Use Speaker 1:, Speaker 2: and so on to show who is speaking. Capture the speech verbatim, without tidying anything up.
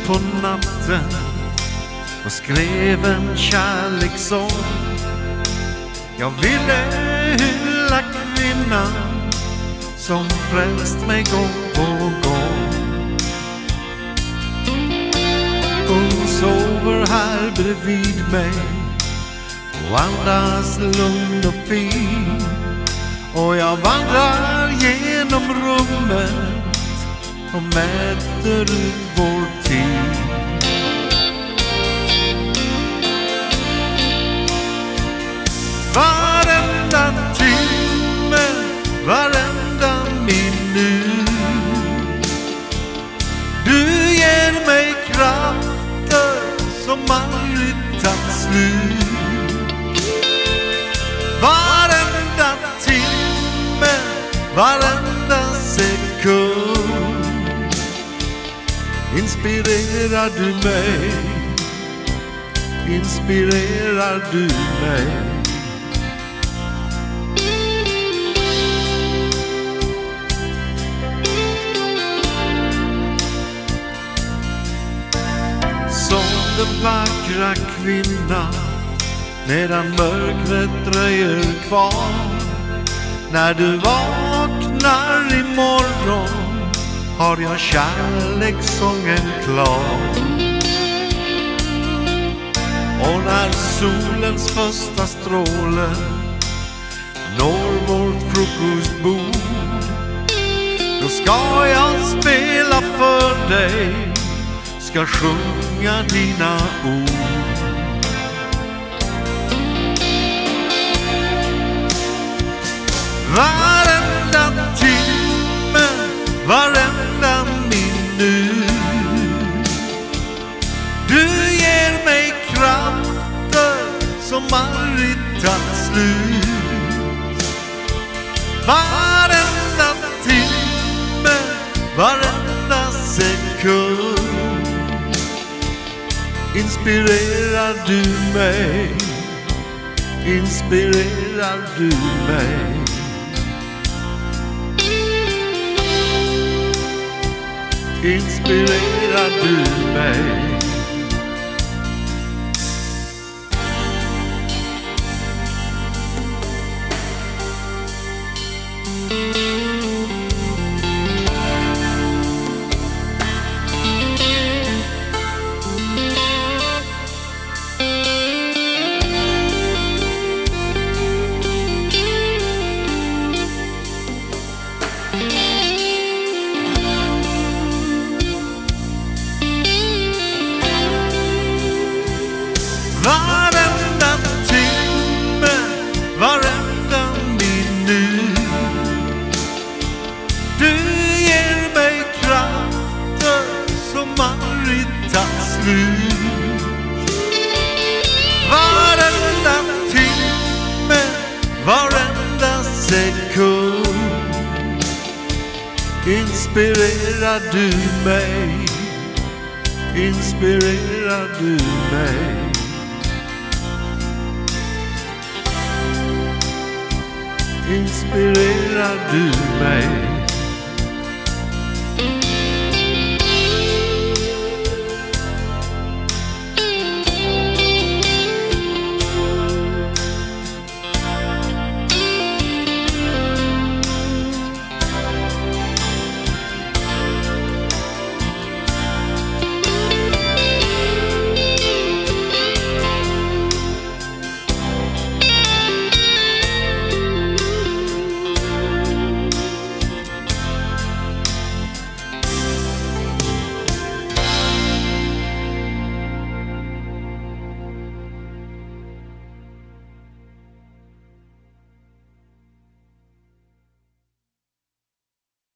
Speaker 1: på natten och skrev en kärlekssång. Jag ville hylla kvinnan som frälst mig gång på gång. Hon sover här bredvid mig och andas lugn och fin. Och jag vandrar genom rummet och mäter ut vår tid. Varenda timme, varenda minut, du ger mig krafter som aldrig tar slut. Varenda timme, varenda sekund inspirerar du mig, inspirerar du mig. Som den vackra kvinnan medan mörkret dröjer kvar. När du vaknar imorgon har jag kärlekssången klar. Och när solens första stråle når vårt frukostbord, då ska jag spela för dig, ska sjunga dina ord. Varenda timme, varenda minut, du ger mig krafter som aldrig tar slut. Varenda timme, varenda sekund inspirerar du mig, inspirerar du mig. Inspirerar du mig. Varenda timme, varenda minut, du ger mig krafter som aldrig tar slut. Varenda timme, varenda sekund inspirerar du mig, inspirerar du mig. Inspirerar du mig.